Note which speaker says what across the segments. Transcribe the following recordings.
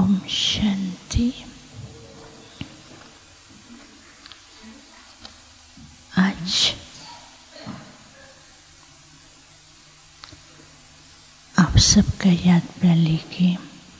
Speaker 1: ओम शांति। आज आप सबका याद प्यार लेके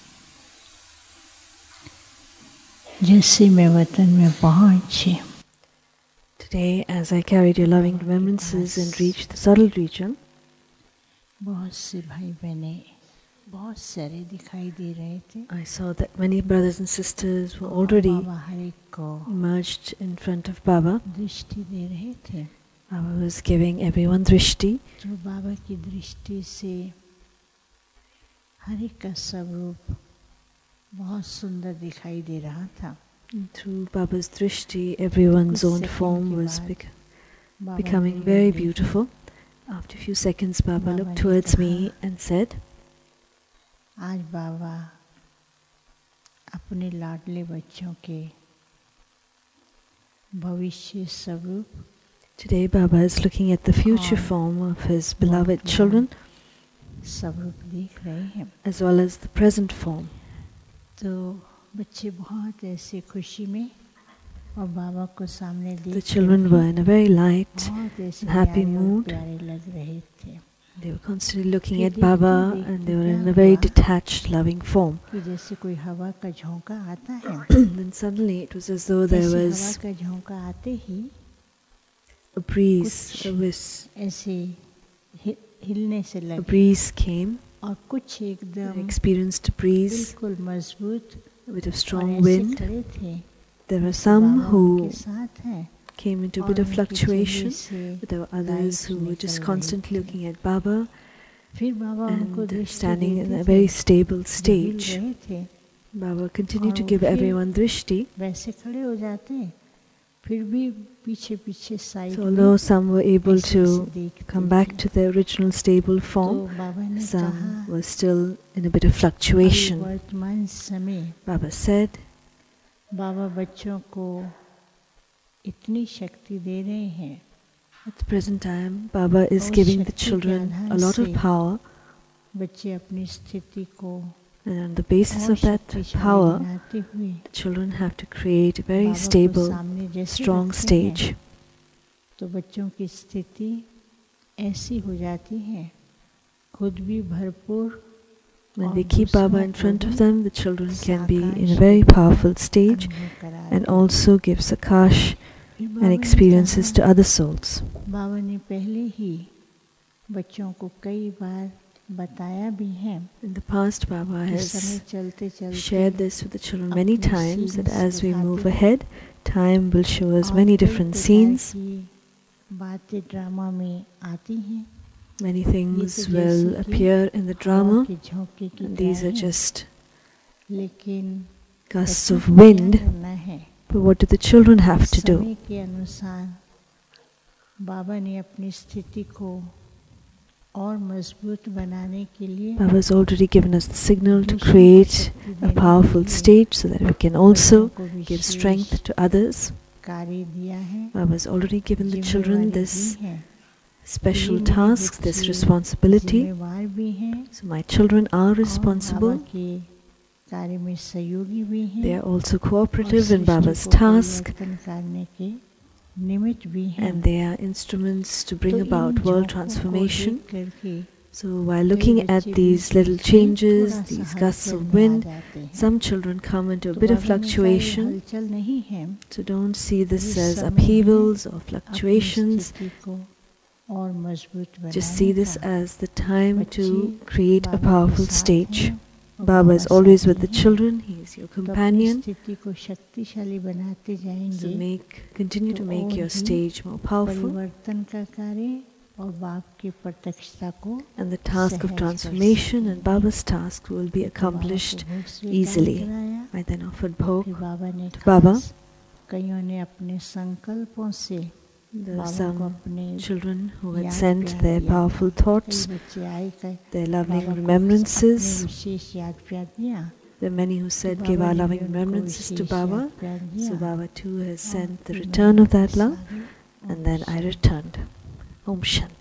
Speaker 1: जैसे मैं वतन में पहुंची,
Speaker 2: Today, as I carried your loving remembrances and reached the subtle region,
Speaker 1: बहुत से भाई बहने बहुत सारे दिखाई दे रहे थे।
Speaker 2: I saw that many brothers and sisters were already
Speaker 1: बाबा हर एक को
Speaker 2: emerged in front of Baba.
Speaker 1: दृष्टि दे रहे थे।
Speaker 2: Baba was giving everyone drishti.
Speaker 1: जो बाबा की दृष्टि से हर एक का स्वरूप बहुत सुंदर दिखाई दे रहा था।
Speaker 2: And through Baba's drishti, everyone's own form was becoming very beautiful. After a few seconds, Baba looked towards me and said,
Speaker 1: आज बाबा अपने लाडले बच्चों के भविष्य स्वरूप,
Speaker 2: Today Baba is looking at the future form of his beloved children
Speaker 1: स्वरूप देख रहे हैं।
Speaker 2: as well as the present form.
Speaker 1: तो बच्चे बहुत ऐसे खुशी में और बाबा को सामने देख
Speaker 2: The children were in a very light
Speaker 1: बहुत ऐसे
Speaker 2: and happy
Speaker 1: प्यारे और
Speaker 2: mood.
Speaker 1: प्यारे लग रहे थे
Speaker 2: They were constantly looking at Baba and they were in a very detached, loving form.
Speaker 1: कि जैसे कोई हवा का झोंका आता है।
Speaker 2: Then suddenly it was as though there
Speaker 1: ऐसे
Speaker 2: was
Speaker 1: हवा का झोंका आते ही
Speaker 2: a breeze, a whisk,
Speaker 1: ऐसे हिलने से
Speaker 2: a
Speaker 1: लगे
Speaker 2: breeze came.
Speaker 1: और कुछ
Speaker 2: They
Speaker 1: एकदम
Speaker 2: experienced a breeze,
Speaker 1: बिल्कुल मजबूत
Speaker 2: a bit of
Speaker 1: और
Speaker 2: strong
Speaker 1: ऐसे
Speaker 2: wind.
Speaker 1: खड़े थे।
Speaker 2: There were some
Speaker 1: Baba
Speaker 2: who
Speaker 1: उनके साथ हैं
Speaker 2: came into a
Speaker 1: और
Speaker 2: bit of
Speaker 1: उनके
Speaker 2: fluctuation,
Speaker 1: चेहरे से
Speaker 2: but there were others who were just
Speaker 1: निकल
Speaker 2: constantly
Speaker 1: रही थी।
Speaker 2: looking at Baba
Speaker 1: फिर बाबा उनको
Speaker 2: and
Speaker 1: दृष्टि
Speaker 2: standing in
Speaker 1: देते
Speaker 2: a
Speaker 1: थे,
Speaker 2: very stable
Speaker 1: जो हिल
Speaker 2: stage.
Speaker 1: रहे थे
Speaker 2: Baba continued to
Speaker 1: और
Speaker 2: give
Speaker 1: फिर
Speaker 2: everyone drishti.
Speaker 1: वैसे खड़े हो जाते, फिर भी पीछे पीछे साइड
Speaker 2: So
Speaker 1: में
Speaker 2: although some were able
Speaker 1: ऐसे
Speaker 2: to
Speaker 1: देखते
Speaker 2: come
Speaker 1: थे।
Speaker 2: back to their original stable
Speaker 1: तो
Speaker 2: form,
Speaker 1: बाबा ने
Speaker 2: some
Speaker 1: कहा
Speaker 2: were still in a bit of
Speaker 1: अभी
Speaker 2: fluctuation.
Speaker 1: वर्तमान समय
Speaker 2: Baba said,
Speaker 1: बाबा बच्चों को इतनी शक्ति दे रहे हैं,
Speaker 2: at the present time, Baba is
Speaker 1: उस
Speaker 2: giving the
Speaker 1: शक्ति के
Speaker 2: children
Speaker 1: Aadhaar
Speaker 2: a lot of
Speaker 1: से
Speaker 2: power,
Speaker 1: बच्चे अपनी स्थिति को
Speaker 2: and on the basis
Speaker 1: और
Speaker 2: of that
Speaker 1: शक्तिशाली
Speaker 2: power,
Speaker 1: बनाते हुए
Speaker 2: the children have to create a very
Speaker 1: बाबा को
Speaker 2: stable,
Speaker 1: सामने जैसे
Speaker 2: strong
Speaker 1: रखते हैं,
Speaker 2: stage.
Speaker 1: तो बच्चों की स्थिति ऐसी हो जाती है, खुद भी भरपूर
Speaker 2: When
Speaker 1: और
Speaker 2: they keep Baba
Speaker 1: दूसरों
Speaker 2: in
Speaker 1: को
Speaker 2: front
Speaker 1: भी
Speaker 2: of them, the children can be in a
Speaker 1: साकाश
Speaker 2: very powerful stage
Speaker 1: अनुभव करा
Speaker 2: and
Speaker 1: दें।
Speaker 2: also give Sakash
Speaker 1: फिर
Speaker 2: and
Speaker 1: बाबा ने
Speaker 2: experiences
Speaker 1: कहा,
Speaker 2: to other souls.
Speaker 1: बाबा ने पहले ही बच्चों को कई बार बताया भी है
Speaker 2: In the past, Baba
Speaker 1: कि
Speaker 2: has
Speaker 1: समय चलते
Speaker 2: shared
Speaker 1: चलते
Speaker 2: this with the children many
Speaker 1: अपने
Speaker 2: times, that
Speaker 1: scenes
Speaker 2: as we move
Speaker 1: दिखाते हैं
Speaker 2: ahead, time will show us
Speaker 1: और
Speaker 2: many
Speaker 1: कई
Speaker 2: different
Speaker 1: प्रकार
Speaker 2: scenes.
Speaker 1: की बातें ड्रामा में आती हैं।
Speaker 2: Many
Speaker 1: ये तो
Speaker 2: things
Speaker 1: जैसे
Speaker 2: will
Speaker 1: कि
Speaker 2: appear in the
Speaker 1: हवा
Speaker 2: drama,
Speaker 1: के झोंके की
Speaker 2: and
Speaker 1: तरह
Speaker 2: these are
Speaker 1: हैं,
Speaker 2: just
Speaker 1: लेकिन
Speaker 2: gusts
Speaker 1: बच्चों
Speaker 2: of
Speaker 1: को क्या
Speaker 2: wind.
Speaker 1: करना है?
Speaker 2: But what do the children have to do?
Speaker 1: समय के अनुसार बाबा ने अपनी स्थिति को और मजबूत बनाने के लिए
Speaker 2: Baba has already given us the signal to
Speaker 1: दूसरों को
Speaker 2: create
Speaker 1: शक्ति
Speaker 2: a
Speaker 1: देने के
Speaker 2: powerful
Speaker 1: लिए
Speaker 2: stage so that we can
Speaker 1: बच्चों
Speaker 2: also
Speaker 1: को
Speaker 2: give
Speaker 1: wishes
Speaker 2: strength to others.
Speaker 1: कार्य दिया है,
Speaker 2: Baba has already given the children
Speaker 1: जिम्मेवारी
Speaker 2: this
Speaker 1: दी है।
Speaker 2: special
Speaker 1: ये मेरे
Speaker 2: tasks, this
Speaker 1: बच्चे
Speaker 2: responsibility.
Speaker 1: जिम्मेवार भी हैं
Speaker 2: So my children are
Speaker 1: और बाबा
Speaker 2: responsible.
Speaker 1: के कार्य में सहयोगी भी हैं
Speaker 2: They are also
Speaker 1: और
Speaker 2: cooperative in
Speaker 1: सृष्टि
Speaker 2: Baba's
Speaker 1: को
Speaker 2: task,
Speaker 1: परिवर्तन करने के निमित्त भी हैं।
Speaker 2: and they are instruments to
Speaker 1: तो
Speaker 2: bring
Speaker 1: इन
Speaker 2: about world
Speaker 1: झोंकों को
Speaker 2: transformation.
Speaker 1: देख करके
Speaker 2: So while
Speaker 1: कई
Speaker 2: looking at
Speaker 1: बच्चे
Speaker 2: these
Speaker 1: बीच
Speaker 2: little
Speaker 1: बीच में
Speaker 2: changes,
Speaker 1: थोड़ा सा
Speaker 2: these gusts
Speaker 1: हलचल
Speaker 2: of
Speaker 1: में आ
Speaker 2: wind,
Speaker 1: जाते हैं।
Speaker 2: some children come into a
Speaker 1: तो
Speaker 2: bit of
Speaker 1: बाबा ने कहा ये
Speaker 2: fluctuation.
Speaker 1: हलचल नहीं है,
Speaker 2: So don't see this
Speaker 1: ये
Speaker 2: as
Speaker 1: समय है
Speaker 2: upheavals or
Speaker 1: अपनी
Speaker 2: fluctuations.
Speaker 1: स्थिति को और मजबूत
Speaker 2: Just see
Speaker 1: बनाने
Speaker 2: this
Speaker 1: का।
Speaker 2: as the time
Speaker 1: बच्चे
Speaker 2: to create a
Speaker 1: बाबा के
Speaker 2: powerful
Speaker 1: साथ
Speaker 2: stage.
Speaker 1: हैं और
Speaker 2: Baba is
Speaker 1: Baba
Speaker 2: always with
Speaker 1: साथी
Speaker 2: the
Speaker 1: हैं।
Speaker 2: children. He is your
Speaker 1: तो अपनी
Speaker 2: companion.
Speaker 1: स्थिति को शक्तिशाली बनाते
Speaker 2: So
Speaker 1: जाएंगे
Speaker 2: continue to
Speaker 1: तो
Speaker 2: make
Speaker 1: और
Speaker 2: your
Speaker 1: भी
Speaker 2: stage more powerful.
Speaker 1: परिवर्तन का कार्य और बाप की प्रत्यक्षता को
Speaker 2: And the task of
Speaker 1: सहज कर
Speaker 2: transformation and
Speaker 1: सकेंगे।
Speaker 2: Baba's task will be
Speaker 1: तो बाबा
Speaker 2: accomplished
Speaker 1: को भोग स्वीकार
Speaker 2: easily.
Speaker 1: कराया।
Speaker 2: I then offered
Speaker 1: फिर
Speaker 2: bhog
Speaker 1: बाबा ने
Speaker 2: to Baba.
Speaker 1: खास कईयों ने अपने संकल्पों से
Speaker 2: There were
Speaker 1: बाबा को
Speaker 2: some
Speaker 1: अपने
Speaker 2: children who had
Speaker 1: याद
Speaker 2: sent
Speaker 1: प्यार
Speaker 2: their
Speaker 1: दिया
Speaker 2: powerful
Speaker 1: था। कई
Speaker 2: thoughts,
Speaker 1: बच्चे आए कई
Speaker 2: their loving
Speaker 1: बाबा को अपने
Speaker 2: remembrances.
Speaker 1: विशेष याद प्यार दिया।
Speaker 2: There are many who
Speaker 1: तो
Speaker 2: said,
Speaker 1: बाबा
Speaker 2: give our
Speaker 1: ने भी
Speaker 2: loving
Speaker 1: उनको
Speaker 2: remembrances to
Speaker 1: विशेष
Speaker 2: Baba.
Speaker 1: याद प्यार दिया।
Speaker 2: So Baba too has
Speaker 1: और
Speaker 2: sent the
Speaker 1: फिर मैं
Speaker 2: return of that
Speaker 1: वापस
Speaker 2: love,
Speaker 1: आ गई।
Speaker 2: and then I returned. Om Shanti.